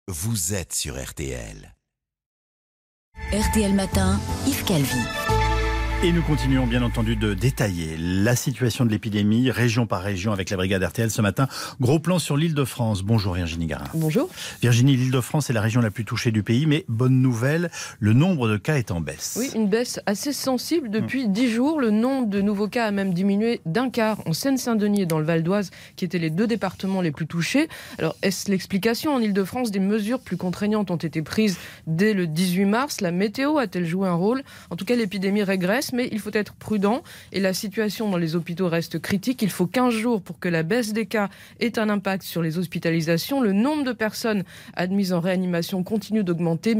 vous êtes sur RTL. RTL Matin, Yves Calvi. Et nous continuons bien entendu de détailler la situation de l'épidémie, région par région, avec la brigade RTL ce matin. Gros plan sur l'Île-de-France. Bonjour Virginie Garin. Bonjour. Virginie, l'Île-de-France est la région la plus touchée du pays, mais bonne nouvelle, le nombre de cas est en baisse. Oui, une baisse assez sensible depuis 10 jours. Le nombre de nouveaux cas a même diminué d'un quart en Seine-Saint-Denis et dans le Val d'Oise, qui étaient les deux départements les plus touchés. Alors, est-ce l'explication? En Île-de-France, des mesures plus contraignantes ont été prises dès le 18 mars. La météo a-t-elle joué un rôle? En tout cas, l'épidémie régresse, mais il faut être prudent et la situation dans les hôpitaux reste critique. Il faut 15 jours pour que la baisse des cas ait un impact sur les hospitalisations. Le nombre de personnes admises en réanimation continue d'augmenter,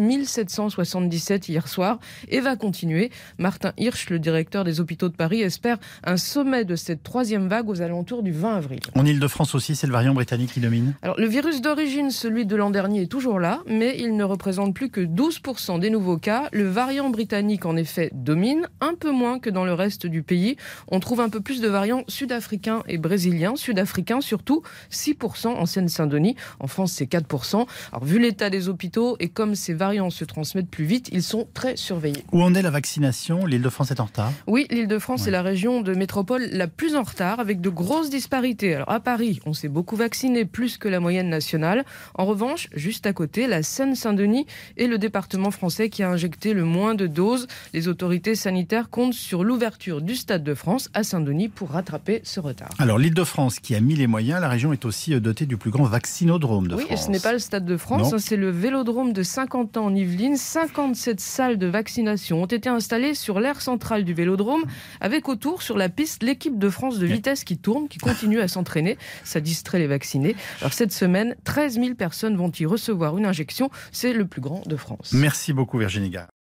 1777 hier soir, et va continuer. Martin Hirsch, le directeur des hôpitaux de Paris, espère un sommet de cette troisième vague aux alentours du 20 avril. En Île-de-France aussi, c'est le variant britannique qui domine. Alors, le virus d'origine, celui de l'an dernier, est toujours là, mais il ne représente plus que 12% des nouveaux cas. Le variant britannique, en effet, domine, un peu moins que dans le reste du pays. On trouve un peu plus de variants sud-africains et brésiliens. Sud-africains, surtout 6% en Seine-Saint-Denis. En France, c'est 4%. Alors, vu l'état des hôpitaux et comme ces variants se transmettent plus vite, ils sont très surveillés. Où en est la vaccination? L'Île-de-France est en retard? Oui, l'Île-de-France est la région de métropole la plus en retard, avec de grosses disparités. Alors, à Paris, on s'est beaucoup vacciné, plus que la moyenne nationale. En revanche, juste à côté, la Seine-Saint-Denis est le département français qui a injecté le moins de doses. Les autorités sanitaires comptent sur l'ouverture du Stade de France à Saint-Denis pour rattraper ce retard. Alors l'Île-de-France qui a mis les moyens, la région est aussi dotée du plus grand vaccinodrome de France. Oui, et ce n'est pas le Stade de France, c'est le Vélodrome de Saint-Quentin en Yvelines. 57 salles de vaccination ont été installées sur l'aire centrale du Vélodrome, avec autour sur la piste l'équipe de France de vitesse qui tourne, qui continue à s'entraîner. Ça distrait les vaccinés. Alors cette semaine, 13 000 personnes vont y recevoir une injection. C'est le plus grand de France. Merci beaucoup Virginie Garin.